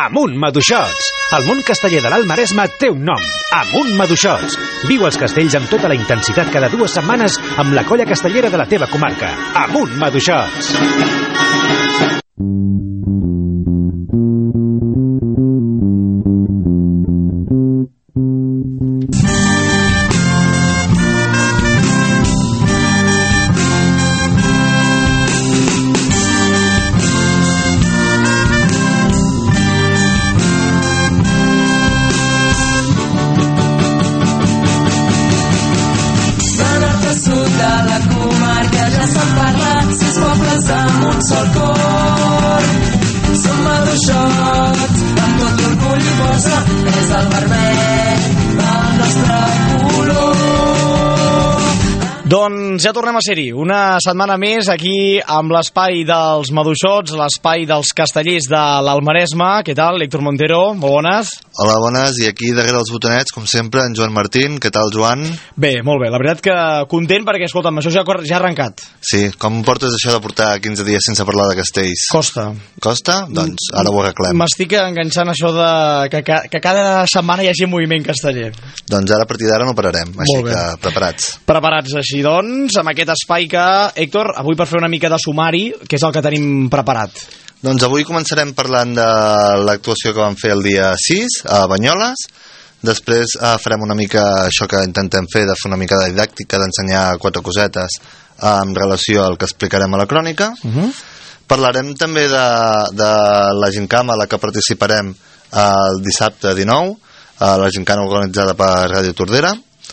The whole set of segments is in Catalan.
Amunt Maduixots! El món casteller de l'Alt Maresme té un nom. Amunt Maduixots! Viu els castells amb tota la intensitat cada 2 setmanes amb la colla castellera de la teva comarca. Amunt Maduixots! Doncs ja tornem a ser-hi, una setmana més aquí amb l'espai dels Maduixots, l'espai dels castellers de l'Alt Maresme. Què tal, Héctor Montero? Molt bones. Hola, bones, i aquí darrere els botonets, com sempre, en Joan Martín. Què tal, Joan? Bé, molt bé, la veritat que content perquè, escolta'm, això ja ha arrencat. Sí, com portes això de portar 15 dies sense parlar de castells? Costa. Costa? Doncs ara ho arreglem. M'estic enganxant això de que cada setmana hi hagi moviment casteller. Doncs ara a partir d'ara no pararem, així que preparats. Preparats així, doncs, amb aquest espai que, Héctor, avui per fer una mica de sumari, què és el que tenim preparat? Doncs avui començarem parlant de l'actuació que vam fer el dia 6 a Banyoles. Després farem una mica això que intentem fer, de fer una mica de didàctica, d'ensenyar 4 cosetes en relació al que explicarem a la crònica. Parlarem també de la gincama a la que participarem el dissabte 19, la gincana organitzada per Ràdio Tordera.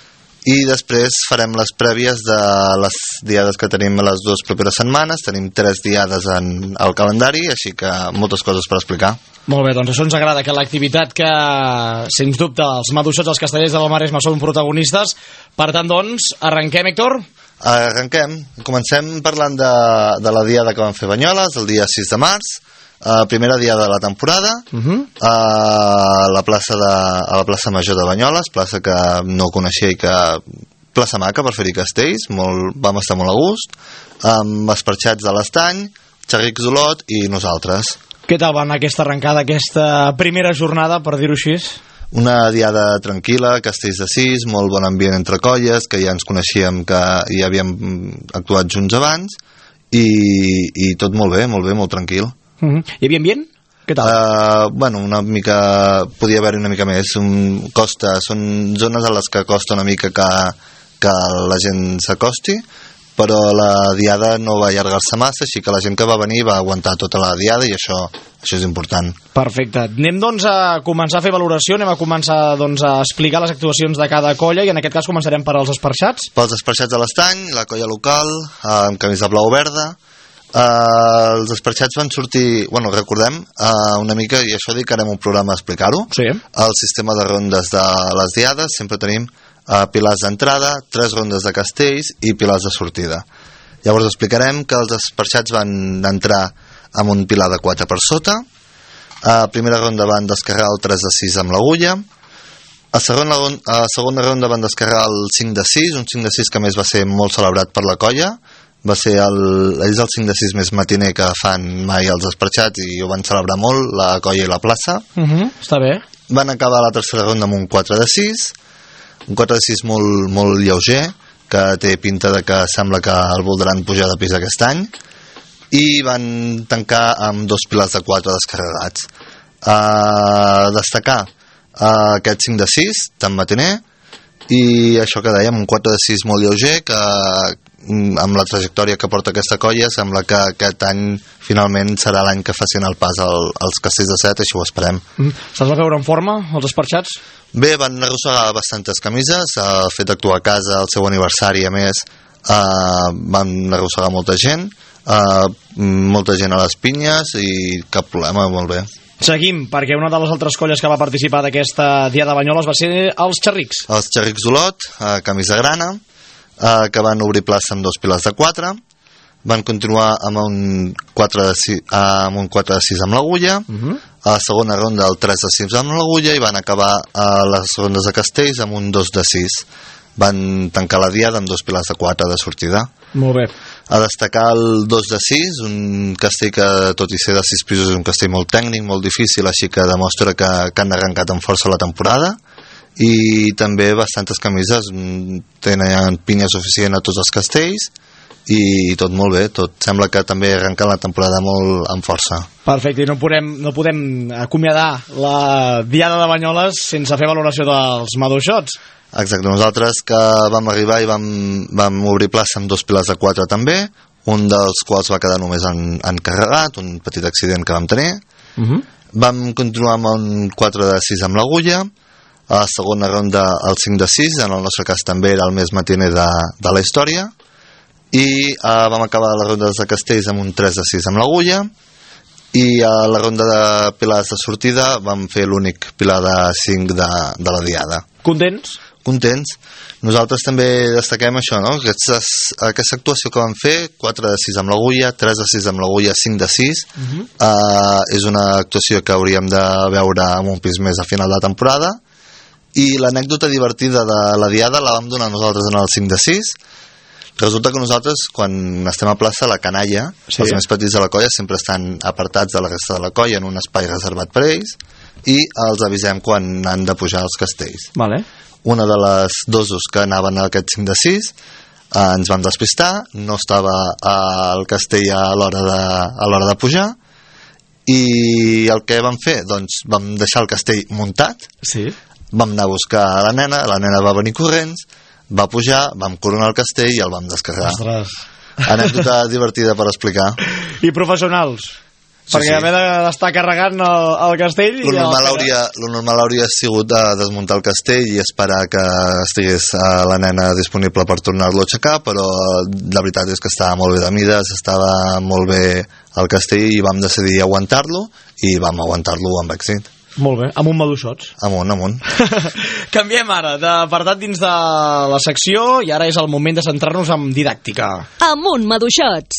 I després farem les prèvies de les diades que tenim a les 2 properes setmanes. Tenim 3 diades al calendari, així que moltes coses per explicar. Molt bé, doncs això ens agrada, que l'activitat que, sens dubte, els Maduixots, els castellers de l'Alt Maresme són protagonistes. Per tant, doncs, arrenquem, Héctor? Arrenquem. Comencem parlant de la diada que vam fer a Banyoles, el dia 6 de març. Primera diada de la temporada, a la plaça Major de Banyoles, plaça que no coneixia i que plaça maca per fer-hi castells, vam estar molt a gust, amb esparxats de l'Estany, xerrics d'Olot i nosaltres. Què tal va anar aquesta arrencada, aquesta primera jornada, per dir-ho així? Una diada tranquil·la, castells de 6, molt bon ambient entre colles, que ja ens coneixíem, que ja havíem actuat junts abans, i tot molt bé, molt tranquil. Hi havia ambient? Què tal? Bueno, una mica, podia haver-hi una mica més. Costa, són zones a les que costa una mica que la gent s'acosti, però la diada no va allargar-se massa, així que la gent que va venir va aguantar tota la diada i això és important. Perfecte. Anem doncs a començar a fer valoració, anem a començar doncs a explicar les actuacions de cada colla i en aquest cas començarem per als esparxats. Pels esparxats de l'Estany, la colla local, amb camisa blau-verda. Els esparxats van sortir, bueno, recordem una mica, i això dedicarem un programa a explicar-ho, el sistema de rondes de les diades. Sempre tenim pilars d'entrada, 3 rondes de castells i pilars de sortida. Llavors explicarem que els esparxats van entrar amb un pilar de 4 per sota. A primera ronda van descarregar el 3 de 6 amb l'agulla. A segona ronda van descarregar el 5 de 6, un 5 de 6 que més va ser molt celebrat per la colla. Va ser el 5 de 6 més matiner que fan mai els esparxats i ho van celebrar molt, la colla i la plaça. Està bé. Van acabar la tercera ronda amb un 4 de 6, un 4 de 6 molt lleuger, que té pinta de que sembla que el voldran pujar de pis aquest any, i van tancar amb 2 pilars de 4 descarregats. Destacar aquest 5 de 6, tan matiner, i això que dèiem, un 4 de 6 molt lleuger, que amb la trajectòria que porta aquesta colla sembla que aquest any finalment serà l'any que facin el pas als castells de 7, així ho esperem. Se'ls va veure en forma, els esparxats? Bé, van arrossegar bastantes camises, el fet d'actuar a casa, el seu aniversari a més, van arrossegar molta gent a les pinyes i cap problema, molt bé. Seguim, perquè una de les altres colles que va participar d'aquesta diada de Banyoles va ser els xerrics. Els xerrics d'Olot, camisa grana, que van obrir plaça amb 2 pilars de 4, van continuar amb un 4 de 6 amb l'agulla, a la segona ronda el 3 de 6 amb l'agulla i van acabar a les rondes de castells amb un 2 de 6. Van tancar la diada amb 2 pilars de 4 de sortida. Molt bé. A destacar el 2 de 6, un castell que, tot i ser de 6 pisos, és un castell molt tècnic, molt difícil, així que demostra que han arrencat amb força la temporada. I també bastantes camises, tenen pinya suficient a tots els castells i tot molt bé, tot sembla que també arrenca la temporada molt amb força. Perfecte, i no podem acomiadar la Diada de Banyoles sense fer valoració dels maduixots. Exacte, nosaltres que vam arribar i vam obrir plaça amb 2 pilars de 4 també, un dels quals va quedar només encarregat, un petit accident que vam tenir. Vam continuar amb un 4 de 6 amb l'agulla, a la segona ronda el 5 de 6, en el nostre cas també era el més matiner de la història, i vam acabar les rondes de castells amb un 3 de 6 amb l'agulla, i a la ronda de pilars de sortida vam fer l'únic pilar de 5 de la Diada. Contents? Contents. Nosaltres també destaquem això, no? Aquesta actuació que vam fer, 4 de 6 amb l'agulla, 3 de 6 amb l'agulla, 5 de 6, és una actuació que hauríem de veure amb un pis més a final de temporada. I l'anècdota divertida de la Diada la vam donar nosaltres en el 5 de 6. Resulta que nosaltres, quan estem a plaça, la canalla, els més petits de la colla, sempre estan apartats de la resta de la colla en un espai reservat per ells, i els avisem quan han de pujar els castells. Vale. Una de les dosos que anaven a aquest 5 de 6 ens vam despistar, no estava al castell a l'hora de pujar, i el que vam fer? Doncs vam deixar el castell muntat, vam anar a buscar la nena va venir corrents, va pujar, vam coronar el castell i el vam descarregar. Ostres. Anècdota divertida per explicar. I professionals? Perquè haver d'estar carregant el castell... Lo normal hauria sigut desmuntar el castell i esperar que estigués la nena disponible per tornar-lo a aixecar, però la veritat és que estava molt bé de mides, estava molt bé el castell i vam decidir aguantar-lo, i vam aguantar-lo amb èxit. Molt bé, amunt maduixots. Amunt. Canviem ara d'apartat dins de la secció i ara és el moment de centrar-nos en didàctica. Amunt maduixots.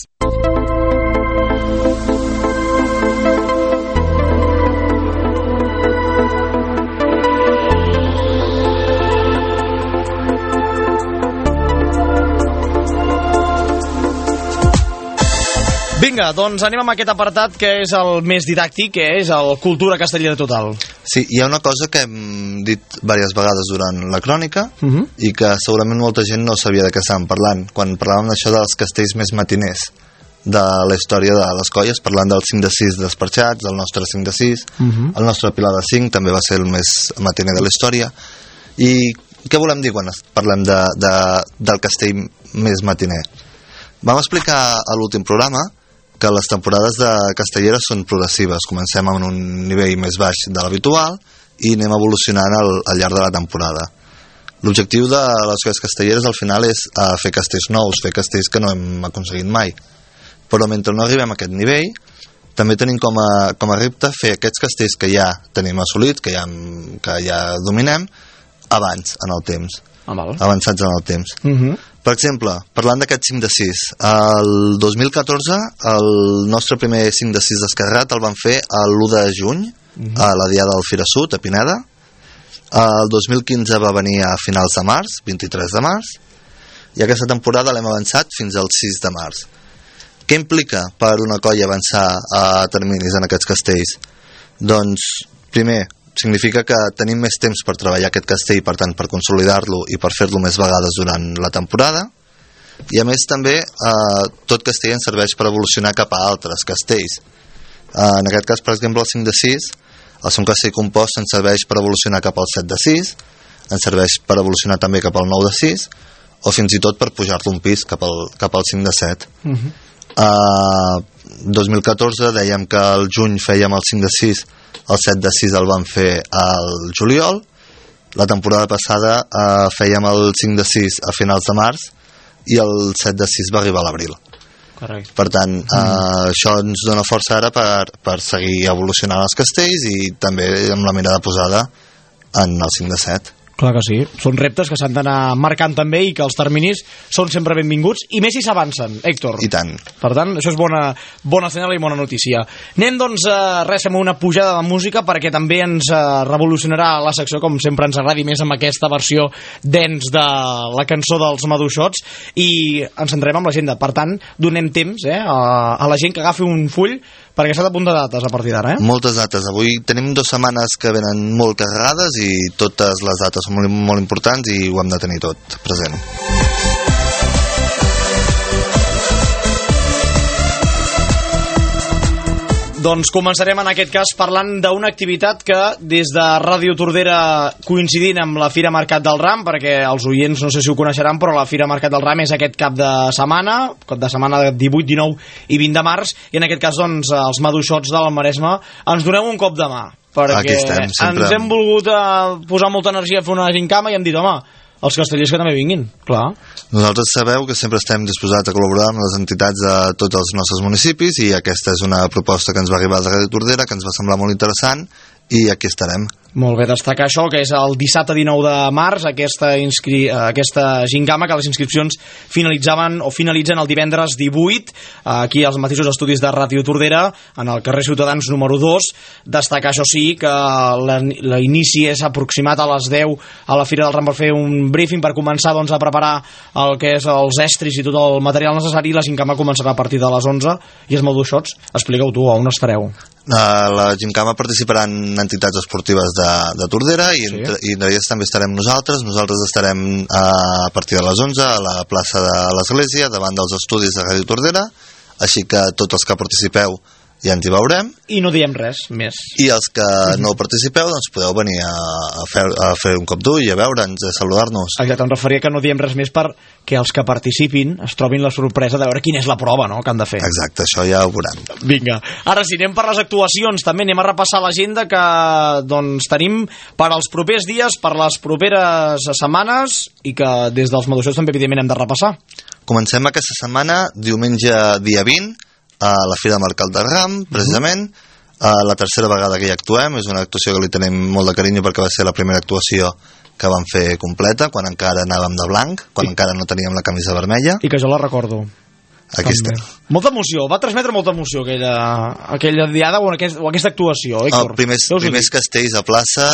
Vinga, doncs anem amb aquest apartat que és el més didàctic, que és el Cultura Castellera Total. Sí, hi ha una cosa que hem dit diverses vegades durant la crònica i que segurament molta gent no sabia de què estàvem parlant. Quan parlàvem d'això dels castells més matiners de la història de les colles, parlant del 5 de 6 despatxats, del nostre 5 de 6, el nostre pilar de 5 també va ser el més matiner de la història. I què volem dir quan parlem del castell més matiner? Vam explicar a l'últim programa que les temporades de Castellera són progressives. Comencem amb un nivell més baix de l'habitual i anem evolucionant al llarg de la temporada. L'objectiu de les colles castelleres al final és fer castells nous, fer castells que no hem aconseguit mai. Però mentre no arribem a aquest nivell, també tenim com a repte fer aquests castells que ja tenim assolits, que ja dominem, abans en el temps. Avançats en el temps. Per exemple, parlant d'aquest 5 de 6, el 2014 el nostre primer 5 de 6 descarregat el vam fer l'1 de juny a la Diada del Fira Sud, a Pineda. El 2015 va venir a finals de març, 23 de març, i aquesta temporada l'hem avançat fins al 6 de març. Què implica per una colla avançar a terminis en aquests castells? Doncs, primer, significa que tenim més temps per treballar aquest castell, per tant per consolidar-lo i per fer-lo més vegades durant la temporada, i a més també tot castell ens serveix per evolucionar cap a altres castells. En aquest cas, per exemple, el 5 de 6, el ser un castell compost ens serveix per evolucionar cap al 7 de 6, ens serveix per evolucionar també cap al 9 de 6, o fins i tot per pujar-lo un pis cap al 5 de 7. 2014 dèiem que al juny fèiem el 5 de 6, el 7 de 6 el vam fer al juliol, la temporada passada fèiem el 5 de 6 a finals de març i el 7 de 6 va arribar a l'abril. Correcte. Per tant, això ens dona força ara per seguir evolucionant els castells i també amb la mirada posada en el 5 de 7. Clar que sí, són reptes que s'han d'anar marcant també i que els terminis són sempre benvinguts i més si s'avancen, Héctor. I tant. Per tant, això és bona senyal i bona notícia. Anem doncs amb una pujada de música perquè també ens revolucionarà la secció, com sempre ens agradi més amb aquesta versió dance de la cançó dels Maduixots, i ens centrem amb l'agenda. Per tant, donem temps a la gent que agafi un full perquè s'ha d'apuntar dates a partir d'ara. Moltes dates. Avui tenim 2 setmanes que venen molt carregades i totes les dates són molt, molt importants i ho hem de tenir tot present. Doncs començarem en aquest cas parlant d'una activitat que des de Ràdio Tordera, coincidint amb la Fira Mercat del Ram, perquè els oients no sé si ho coneixeran, però la Fira Mercat del Ram és aquest cap de setmana de 18, 19 i 20 de març, i en aquest cas doncs els Maduixots de l'Almaresme ens doneu un cop de mà, perquè ens hem volgut posar molta energia a fer una gincama i hem dit, home, els castellers que també vinguin, clar. Nosaltres sabeu que sempre estem disposats a col·laborar amb les entitats de tots els nostres municipis i aquesta és una proposta que ens va arribar de Ràdio Tordera, que ens va semblar molt interessant i aquí estarem. Molt bé, destacar això, que és el dissabte 19 de març, aquesta gincama, que les inscripcions finalitzen el divendres 18, aquí als mateixos estudis de Ràdio Tordera, en el carrer Ciutadans número 2. Destacar, això sí, que l'inici és aproximat a les 10 a la Fira del Ram per fer un briefing, per començar doncs, a preparar el que és els estris i tot el material necessari. La gincama començarà a partir de les 11 i els Maduixots, expliqueu tu, on estareu? La gincama participaran entitats esportives de Tordera i entre elles també estarem nosaltres estarem a partir de les 11 a la plaça de l'Església davant dels estudis de Ràdio Tordera, així que tots els que participeu ja ens hi veurem. I no diem res més. I els que no participeu, doncs podeu venir a fer un cop d'ull i a veure'ns, a saludar-nos. Exacte, em referia que no diem res més perquè els que participin es trobin la sorpresa de veure quina és la prova, no?, que han de fer. Exacte, això ja ho veurem. Vinga, ara sí, anem per les actuacions, també anem a repassar l'agenda que doncs tenim per als propers dies, per les properes setmanes, i que des dels Maduixots també evidentment hem de repassar. Comencem aquesta setmana, diumenge dia 20, a la Fira Mercat del Ram, precisament. La tercera vegada que hi actuem, és una actuació que li tenim molt de carinyo perquè va ser la primera actuació que vam fer completa, quan encara anàvem de blanc, quan encara no teníem la camisa vermella. I que jo la recordo. Aquí estem. Molta emoció, va transmetre molta emoció aquella diada o aquesta actuació, Héctor. Els primers castells a plaça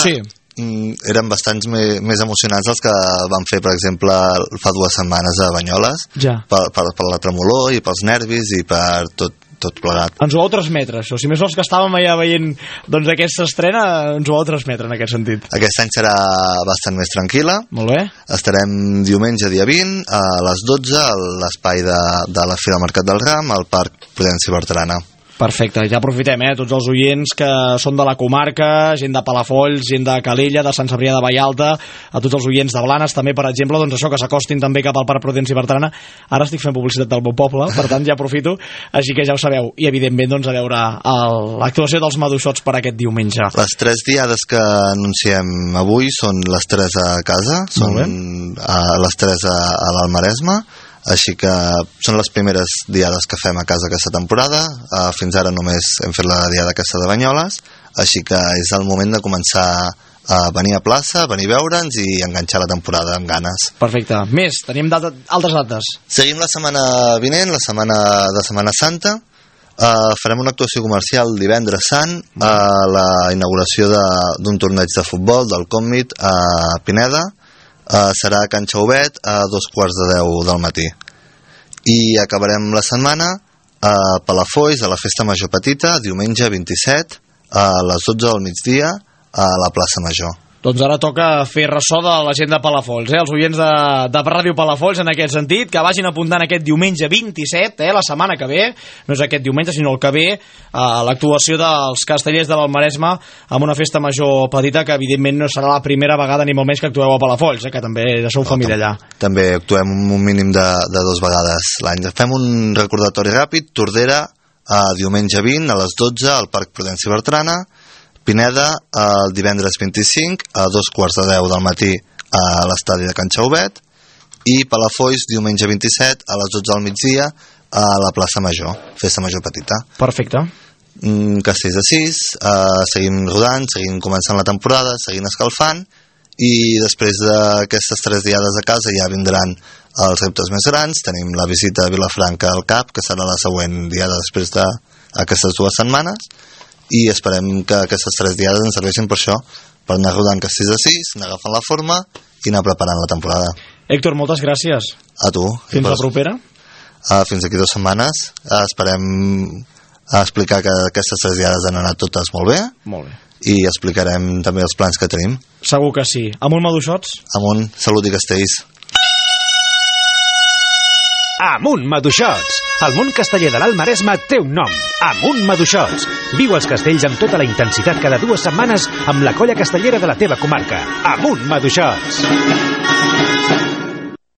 eren bastants més emocionants dels que vam fer, per exemple, fa 2 setmanes a Banyoles, per la tremolor i pels nervis i per tot plegat. Ens ho vau transmetre, això. Si més els que estàvem allà veient doncs, aquesta estrena, ens ho vau transmetre en aquest sentit. Aquest any serà bastant més tranquil·la. Molt bé. Estarem diumenge dia 20 a les 12 a l'espai de la Fira Mercat del Ram, al Parc Prudència i Bertrana. Perfecte, ja aprofitem, tots els oients que són de la comarca, gent de Palafolls, gent de Calella, de Sant Cebrià de Vallalta, a tots els oients de Blanes també, per exemple, doncs això, que s'acostin també cap al Parc Prudència i Bertrana. Ara estic fent publicitat del meu poble, per tant ja aprofito, així que ja ho sabeu, i evidentment doncs a veure l'actuació dels Maduixots per aquest diumenge. Les 3 diades que anunciem avui són les 3 a casa, són les 3 a l'Almaresme, així que són les primeres diades que fem a casa aquesta temporada. Fins ara només hem fet la diada aquesta de Banyoles, així que és el moment de començar a venir a plaça, venir a veure'ns i enganxar la temporada amb ganes. Perfecte. Més, tenim altres dates. Seguim la setmana vinent, la setmana de Setmana Santa. Farem una actuació comercial divendres sant a la inauguració d'un torneig de futbol del Comit a Pineda. Serà a Can Xauvet a 2:15 del matí. I acabarem la setmana a Palafolls, a la Festa Major Petita, diumenge 27 a les 12 del migdia a la plaça Major. Doncs ara toca fer ressò de la gent de Palafolls, els oients de Ràdio Palafolls en aquest sentit, que vagin apuntant aquest diumenge 27, la setmana que ve, no és aquest diumenge sinó el que ve, l'actuació dels castellers de l'Almaresme amb una festa major petita que evidentment no serà la primera vegada ni molt menys que actueu a Palafolls, que també sou família allà. També actuem un mínim de 2 vegades l'any. Fem un recordatori ràpid, Tordera, diumenge 20 a les 12 al Parc Prudència i Bertrana, Pineda el divendres 25 a 2:15 del matí a l'estadi de Can Xauvet i Palafolls diumenge 27 a les 12 del migdia a la plaça Major, festa major petita. Perfecte. Castells de 6, seguim rodant, seguim començant la temporada, seguim escalfant i després d'aquestes 3 diades a casa ja vindran els reptes més grans. Tenim la visita a Vilafranca al CAP, que serà la següent diada després d'aquestes 2 setmanes, i esperem que aquestes 3 diades ens serveixin per això, per anar rodant Castells de 6, anar agafant la forma i anar preparant la temporada. Héctor, moltes gràcies. A tu. Fins la propera. Fins d'aquí 2 setmanes. Esperem explicar que aquestes 3 diades han anat totes molt bé. Molt bé. I explicarem també els plans que tenim. Segur que sí. Amunt Maduixots. Amunt, salut i castells. Amunt Maduixots. El món casteller de l'Alt Maresme té un nom. Amunt Maduixots. Viu els castells amb tota la intensitat cada 2 setmanes amb la colla castellera de la teva comarca. Amunt Maduixots.